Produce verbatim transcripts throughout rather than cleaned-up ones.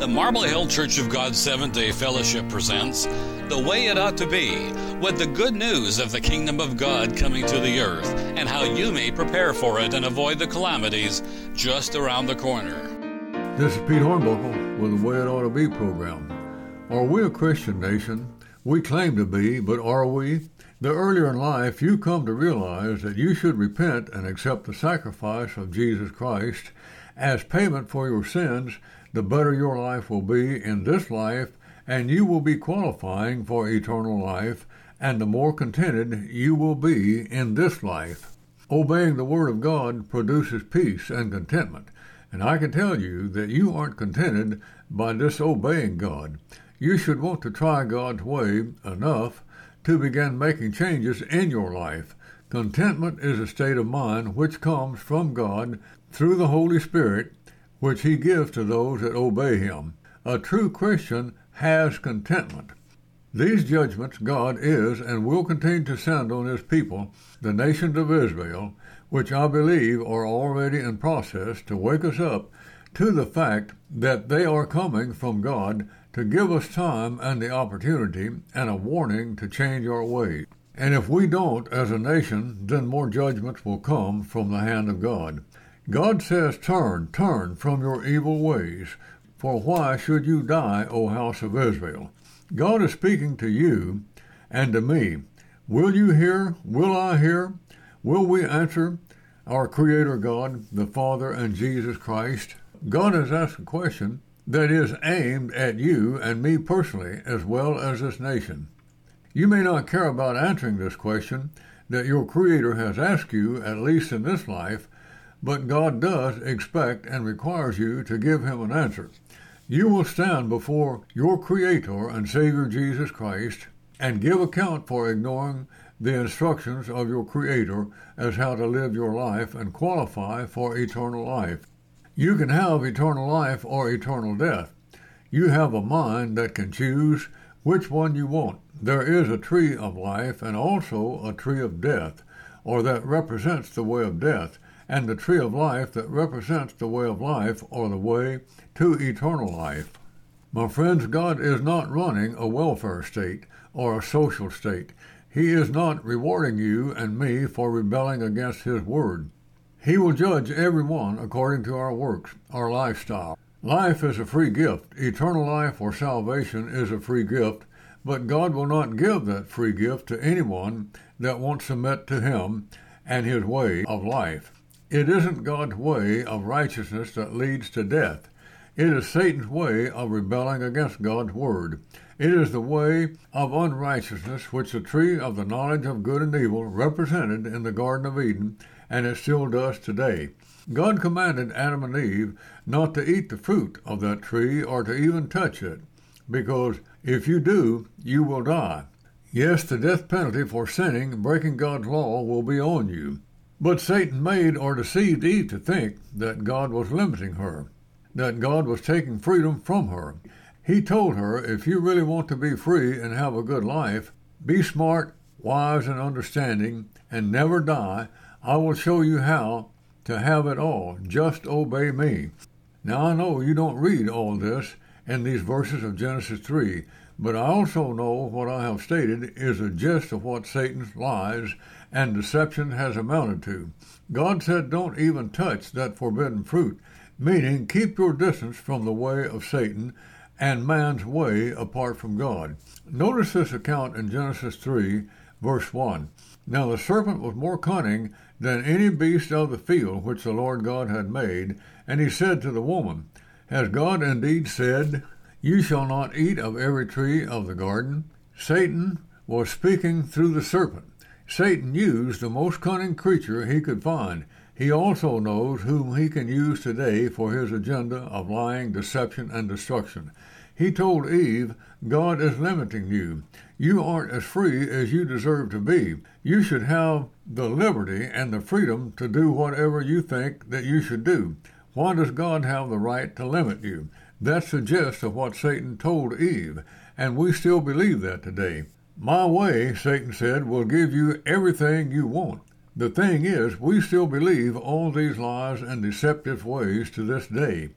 The Marble Hill Church of God Seventh-day Fellowship presents The Way It Ought to Be, with the good news of the kingdom of God coming to the earth and how you may prepare for it and avoid the calamities just around the corner. This is Pete Hornbuckle with the Way It Ought to Be program. Are we a Christian nation? We claim to be, but are we? The earlier in life you come to realize that you should repent and accept the sacrifice of Jesus Christ as payment for your sins, the better your life will be in this life, and you will be qualifying for eternal life, and the more contented you will be in this life. Obeying the Word of God produces peace and contentment, and I can tell you that you aren't contented by disobeying God. You should want to try God's way enough to begin making changes in your life. Contentment is a state of mind which comes from God through the Holy Spirit, which He gives to those that obey Him. A true Christian has contentment. These judgments God is and will continue to send on His people, the nations of Israel, which I believe are already in process to wake us up to the fact that they are coming from God to give us time and the opportunity and a warning to change our ways. And if we don't as a nation, then more judgments will come from the hand of God. God says, turn, turn from your evil ways, for why should you die, O house of Israel? God is speaking to you and to me. Will you hear? Will I hear? Will we answer our Creator God, the Father, and Jesus Christ? God has asked a question that is aimed at you and me personally, as well as this nation. You may not care about answering this question that your Creator has asked you, at least in this life, but God does expect and requires you to give Him an answer. You will stand before your Creator and Savior Jesus Christ and give account for ignoring the instructions of your Creator as how to live your life and qualify for eternal life. You can have eternal life or eternal death. You have a mind that can choose which one you want. There is a tree of life and also a tree of death, or that represents the way of death, and the tree of life that represents the way of life, or the way to eternal life. My friends, God is not running a welfare state or a social state. He is not rewarding you and me for rebelling against His word. He will judge everyone according to our works, our lifestyle. Life is a free gift. Eternal life or salvation is a free gift, but God will not give that free gift to anyone that won't submit to Him and His way of life. It isn't God's way of righteousness that leads to death. It is Satan's way of rebelling against God's word. It is the way of unrighteousness which the tree of the knowledge of good and evil represented in the Garden of Eden, and it still does today. God commanded Adam and Eve not to eat the fruit of that tree or to even touch it, because if you do, you will die. Yes, the death penalty for sinning, breaking God's law, will be on you. But Satan made or deceived Eve to think that God was limiting her, that God was taking freedom from her. He told her, if you really want to be free and have a good life, be smart, wise, and understanding, and never die, I will show you how to have it all. Just obey me. Now I know you don't read all this in these verses of Genesis three, but I also know what I have stated is a gist of what Satan's lies and deception has amounted to. God said don't even touch that forbidden fruit, meaning keep your distance from the way of Satan and man's way apart from God. Notice this account in Genesis three, verse one. Now the serpent was more cunning than any beast of the field which the Lord God had made, and he said to the woman, Has God indeed said, You shall not eat of every tree of the garden? Satan was speaking through the serpent. Satan used the most cunning creature he could find. He also knows whom he can use today for his agenda of lying, deception, and destruction. He told Eve, God is limiting you. You aren't as free as you deserve to be. You should have the liberty and the freedom to do whatever you think that you should do. Why does God have the right to limit you? That's the gist of what Satan told Eve, and we still believe that today. My way, Satan said, will give you everything you want. The thing is, we still believe all these lies and deceptive ways to this day.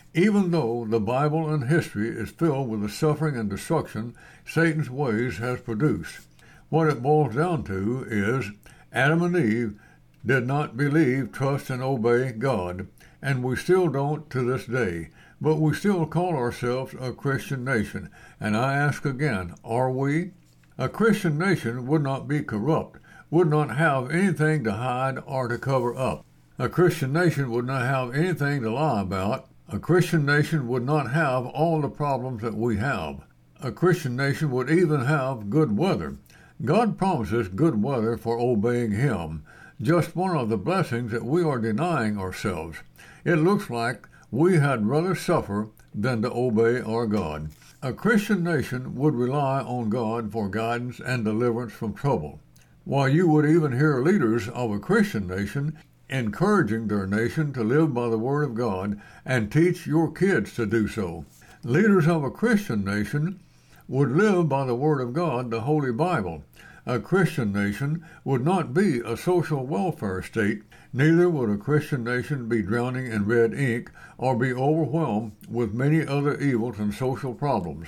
Even though the Bible and history is filled with the suffering and destruction Satan's ways has produced, what it boils down to is Adam and Eve did not believe, trust, and obey God, and we still don't to this day. But we still call ourselves a Christian nation, and I ask again, are we? A Christian nation would not be corrupt, would not have anything to hide or to cover up. A Christian nation would not have anything to lie about. A Christian nation would not have all the problems that we have. A Christian nation would even have good weather. God promises good weather for obeying Him, just one of the blessings that we are denying ourselves. It looks like we had rather suffer than to obey our God. A Christian nation would rely on God for guidance and deliverance from trouble, while you would even hear leaders of a Christian nation encouraging their nation to live by the Word of God and teach your kids to do so. Leaders of a Christian nation would live by the Word of God, the Holy Bible. A Christian nation would not be a social welfare state, neither would a Christian nation be drowning in red ink or be overwhelmed with many other evils and social problems.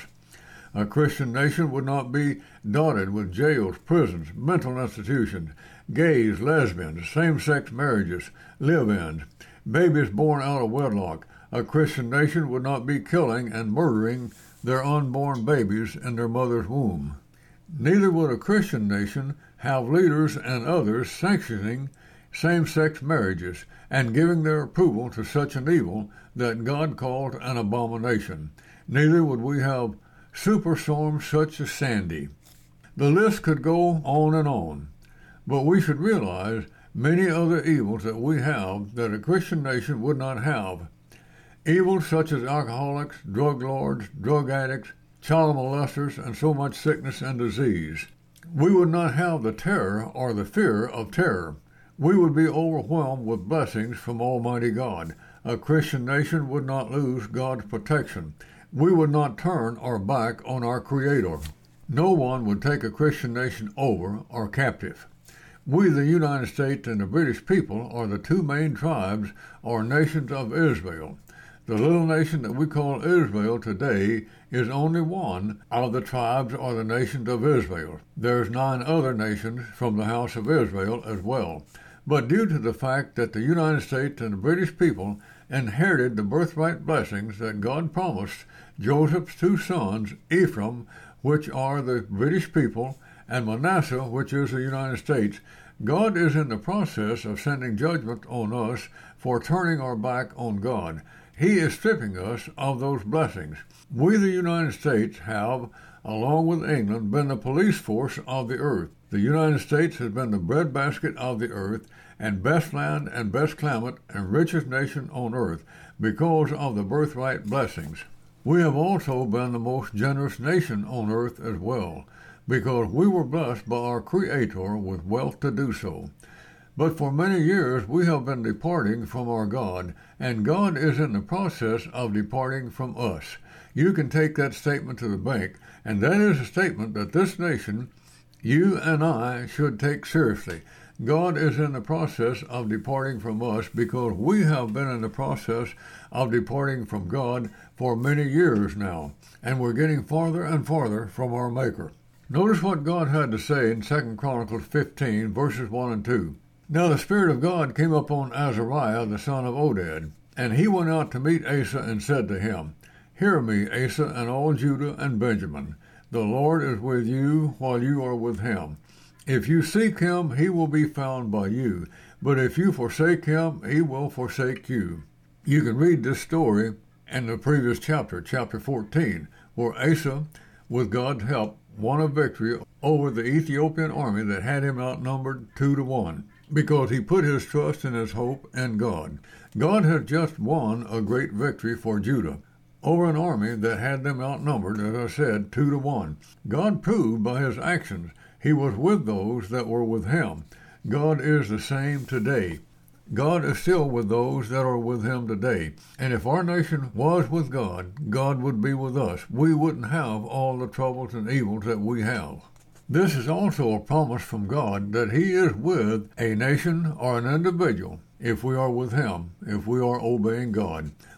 A Christian nation would not be dotted with jails, prisons, mental institutions, gays, lesbians, same-sex marriages, live-ins, babies born out of wedlock. A Christian nation would not be killing and murdering their unborn babies in their mother's womb. Neither would a Christian nation have leaders and others sanctioning same-sex marriages and giving their approval to such an evil that God called an abomination. Neither would we have superstorms such as Sandy. The list could go on and on, but we should realize many other evils that we have that a Christian nation would not have. Evils such as alcoholics, drug lords, drug addicts, child molesters, and so much sickness and disease. We would not have the terror or the fear of terror. We would be overwhelmed with blessings from Almighty God. A Christian nation would not lose God's protection. We would not turn our back on our Creator. No one would take a Christian nation over or captive. We, the United States and the British people, are the two main tribes or nations of Israel. The little nation that we call Israel today is only one of the tribes or the nations of Israel. There's nine other nations from the house of Israel as well. But due to the fact that the United States and the British people inherited the birthright blessings that God promised Joseph's two sons, Ephraim, which are the British people, and Manasseh, which is the United States, God is in the process of sending judgment on us for turning our back on God. He is stripping us of those blessings. We, the United States, have, along with England, been the police force of the earth. The United States has been the breadbasket of the earth, and best land and best climate and richest nation on earth because of the birthright blessings. We have also been the most generous nation on earth as well, because we were blessed by our Creator with wealth to do so. But for many years we have been departing from our God, and God is in the process of departing from us. You can take that statement to the bank, and that is a statement that this nation, you and I, should take seriously. God is in the process of departing from us because we have been in the process of departing from God for many years now, and we're getting farther and farther from our Maker. Notice what God had to say in Second Chronicles fifteen, verses one and two. Now the Spirit of God came upon Azariah, the son of Oded, and he went out to meet Asa and said to him, Hear me, Asa, and all Judah and Benjamin. The Lord is with you while you are with him. If you seek him, he will be found by you. But if you forsake him, he will forsake you. You can read this story in the previous chapter, chapter fourteen, where Asa, with God's help, won a victory over the Ethiopian army that had him outnumbered two to one, because he put his trust and his hope in God. God had just won a great victory for Judah over an army that had them outnumbered, as I said, two to one. God proved by his actions he was with those that were with him. God is the same today. God is still with those that are with him today. And if our nation was with God, God would be with us. We wouldn't have all the troubles and evils that we have. This is also a promise from God that he is with a nation or an individual if we are with him, if we are obeying God.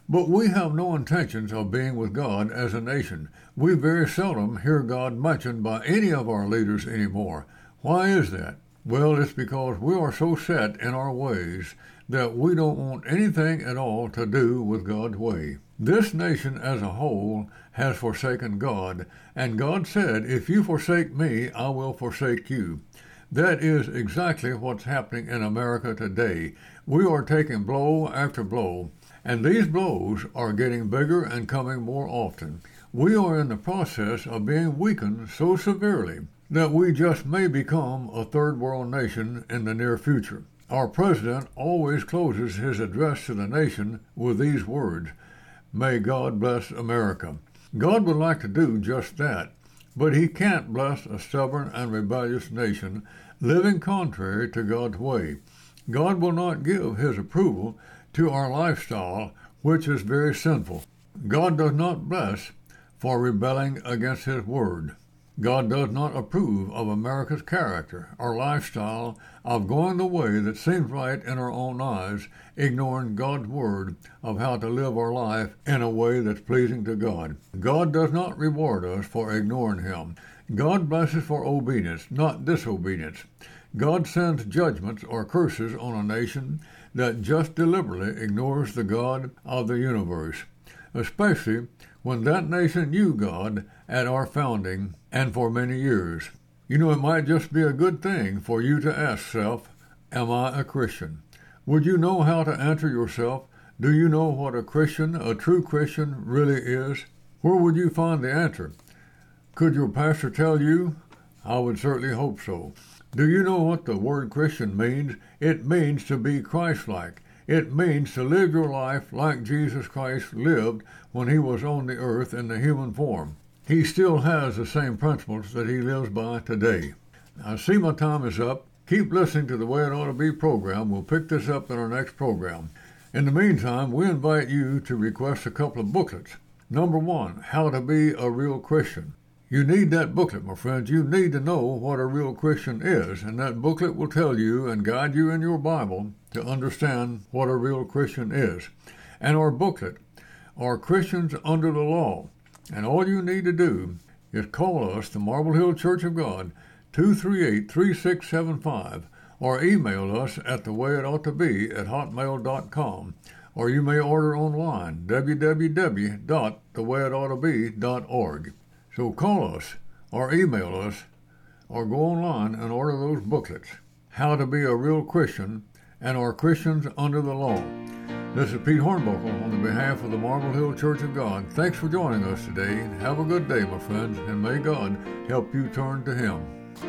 But we have no intentions of being with God as a nation. We very seldom hear God mentioned by any of our leaders anymore. Why is that? Well, it's because we are so set in our ways that we don't want anything at all to do with God's way. This nation as a whole has forsaken God, and God said, if you forsake me, I will forsake you. That is exactly what's happening in America today. We are taking blow after blow, and these blows are getting bigger and coming more often. We are in the process of being weakened so severely that we just may become a third world nation in the near future. Our president always closes his address to the nation with these words, "May God bless America." God would like to do just that, but he can't bless a stubborn and rebellious nation living contrary to God's way. God will not give his approval to our lifestyle, which is very sinful. God does not bless for rebelling against his word. God does not approve of America's character, our lifestyle of going the way that seems right in our own eyes, ignoring God's word of how to live our life in a way that's pleasing to God. God does not reward us for ignoring him. God blesses for obedience, not disobedience. God sends judgments or curses on a nation that just deliberately ignores the God of the universe, especially when that nation knew God at our founding and for many years. You know, it might just be a good thing for you to ask self, am I a Christian? Would you know how to answer yourself? Do you know what a Christian, a true Christian, really is? Where would you find the answer? Could your pastor tell you? I would certainly hope so. Do you know what the word Christian means? It means to be Christ-like. It means to live your life like Jesus Christ lived when he was on the earth in the human form. He still has the same principles that he lives by today. I see my time is up. Keep listening to the Way It Ought to Be program. We'll pick this up in our next program. In the meantime, we invite you to request a couple of booklets. Number one, How to Be a Real Christian. You need that booklet, my friends. You need to know what a real Christian is, and that booklet will tell you and guide you in your Bible to understand what a real Christian is. And our booklet, Are Christians Under the Law? And all you need to do is call us, the Marble Hill Church of God, two three eight, three six seven five, or email us at the way it ought to be at hotmail dot com, or you may order online, w w w dot the way it ought to be dot org. So call us, or email us, or go online and order those booklets, How to Be a Real Christian, and Are Christians Under the Law. This is Pete Hornbuckle on the behalf of the Marble Hill Church of God. Thanks for joining us today. Have a good day, my friends, and may God help you turn to him.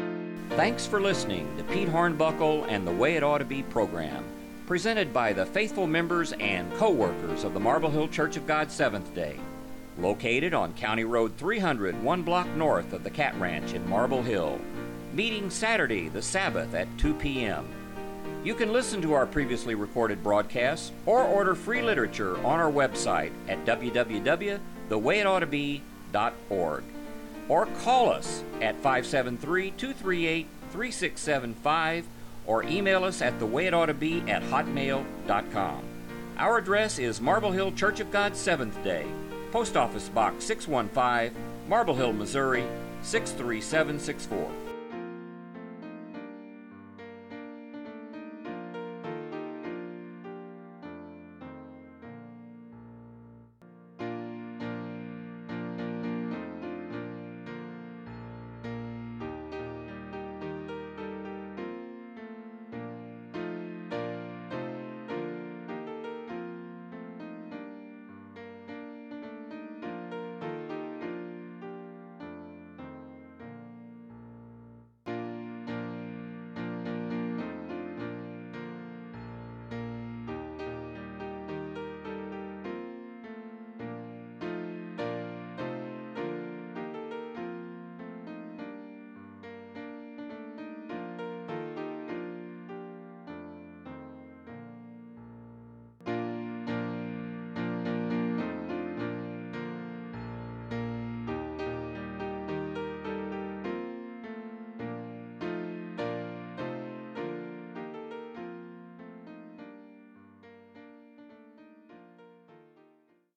Thanks for listening to Pete Hornbuckle and the Way It Ought to Be program, presented by the faithful members and co-workers of the Marble Hill Church of God Seventh Day, located on County Road three hundred, one block north of the Cat Ranch in Marble Hill. Meeting Saturday, the Sabbath, at two p.m. You can listen to our previously recorded broadcasts or order free literature on our website at w w w dot the way it ought to be dot org. Or call us at five seven three, two three eight, three six seven five or email us at the way it ought to be at hotmail dot com. Our address is Marble Hill Church of God Seventh Day, Post Office Box six one five, Marble Hill, Missouri six three seven six four.